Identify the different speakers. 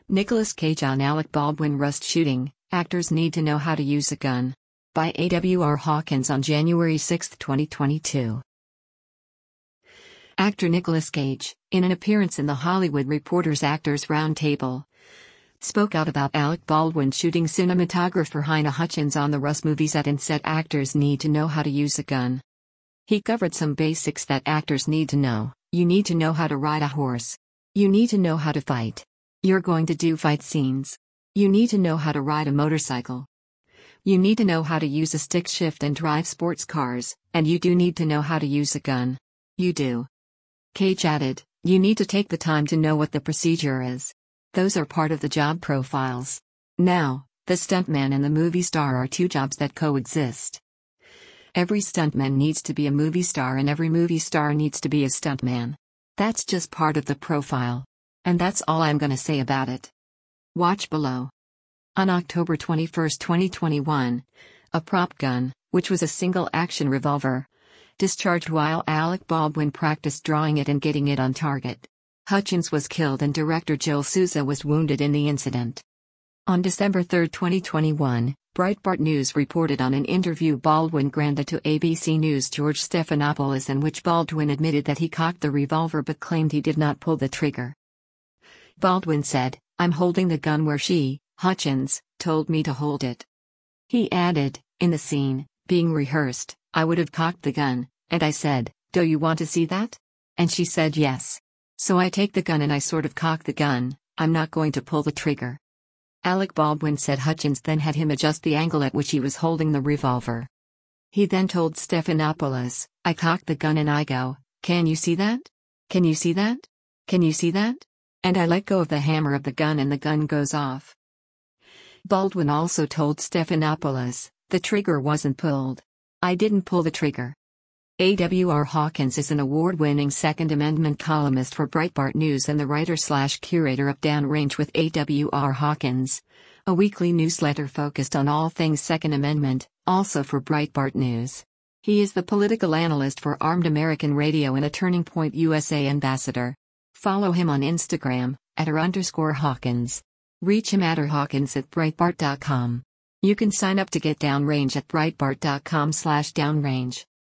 Speaker 1: Nicolas Cage on Alec Baldwin Rust shooting, actors need to know how to use a gun. By A.W.R. Hawkins on January 6, 2022. Actor Nicolas Cage, in an appearance in the Hollywood Reporter's Actors Roundtable, spoke out about Alec Baldwin shooting cinematographer Halyna Hutchins on the Rust movie set and said actors need to know how to use a gun. He covered some basics that actors need to know. You need to know how to ride a horse. You need to know how to fight. You're going to do fight scenes. You need to know how to ride a motorcycle. You need to know how to use a stick shift and drive sports cars, and you do need to know how to use a gun. You do. Cage added, you need to take the time to know what the procedure is. Those are part of the job profiles. Now, the stuntman and the movie star are two jobs that coexist. Every stuntman needs to be a movie star and every movie star needs to be a stuntman. That's just part of the profile. And that's all I'm gonna say about it. Watch below. On October 21, 2021, a prop gun, which was a single-action revolver, discharged while Alec Baldwin practiced drawing it and getting it on target. Hutchins was killed and director Joel Souza was wounded in the incident. On December 3, 2021, Breitbart News reported on an interview Baldwin granted to ABC News' George Stephanopoulos in which Baldwin admitted that he cocked the revolver but claimed he did not pull the trigger. Baldwin said, "I'm holding the gun where she, Hutchins, told me to hold it." He added, "In the scene, being rehearsed, I would have cocked the gun, and I said, 'Do you want to see that?' And she said yes. So I take the gun and I sort of cock the gun, I'm not going to pull the trigger." Alec Baldwin said Hutchins then had him adjust the angle at which he was holding the revolver. He then told Stephanopoulos, "I cocked the gun and I go, 'Can you see that? Can you see that? Can you see that?' And I let go of the hammer of the gun and the gun goes off." Baldwin also told Stephanopoulos, "The trigger wasn't pulled. I didn't pull the trigger." A.W.R. Hawkins is an award-winning Second Amendment columnist for Breitbart News and the writer/curator of Downrange with A.W.R. Hawkins, a weekly newsletter focused on all things Second Amendment, also for Breitbart News. He is the political analyst for Armed American Radio and a Turning Point USA ambassador. Follow him on Instagram, @r_Hawkins. Reach him @Hawkins@Breitbart.com. You can sign up to get Downrange at Breitbart.com/Downrange.